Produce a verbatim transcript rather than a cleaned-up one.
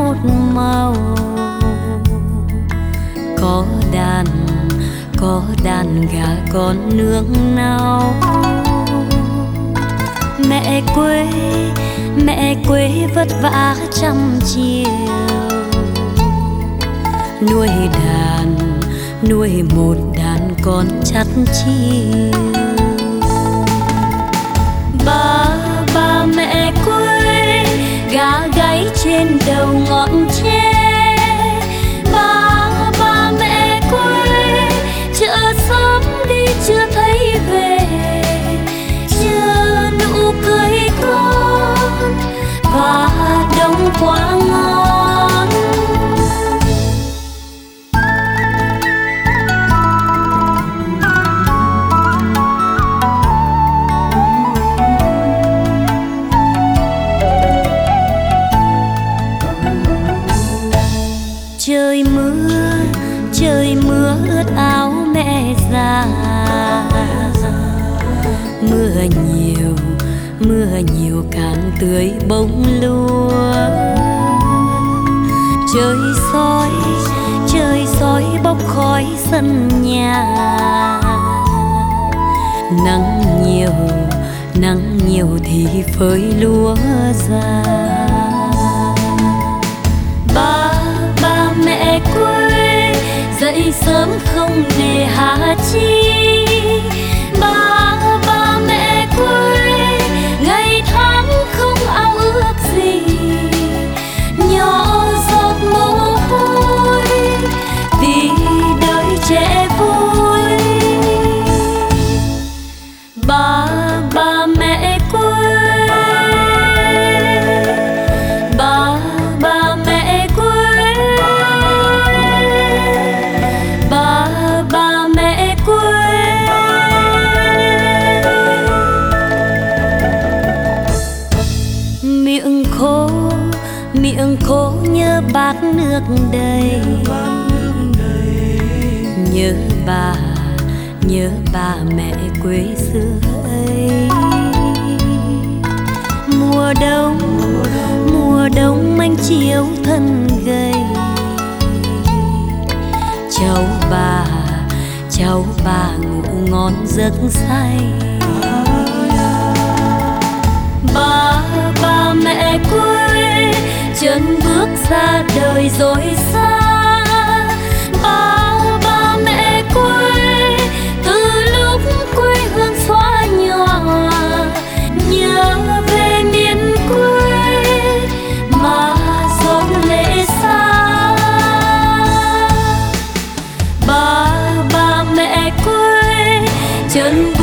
một màu. Có đàn, có đàn gà con nương náu. Mẹ quê, mẹ quê vất vả trăm chiều, nuôi đàn, nuôi một đàn con chắt chiu. Ba, ba mẹ quê, gà gáy trên đầu ngọn tre. Ba, ba mẹ quê, chợ sớm đi chưa thấy về. Chờ nụ cười con và đông quá ngon. Trời mưa, trời mưa ướt áo mẹ già. Mưa nhiều, mưa nhiều càng tươi bông lúa. Trời soi, trời soi bốc khói sân nhà. Nắng nhiều, nắng nhiều thì phơi lúa ra. Ba, ba mẹ quê, dậy sớm không để hà chi. Ba, ba mẹ quê, ngày tháng không ao ước gì. Nhỏ giọt mồ hôi vì đời trẻ vui. Ba, ba mẹ quê, ba, ba mẹ quê, ba, ba mẹ quê. Miệng khô, miệng khô nhớ bát nước đầy. Nhớ bà, nhớ bà mẹ quê xưa ấy. Mùa đông, mùa đông anh chiếu thân gầy. Cháu bà, cháu bà ngủ ngon giấc say. Ba, ba mẹ quê, chân bước ra đời rồi xa. Ba, ba mẹ quê, từ lúc quê hương xóa nhòa. Nhớ về miền quê mà giọt lệ xa. Ba, ba mẹ quê, chân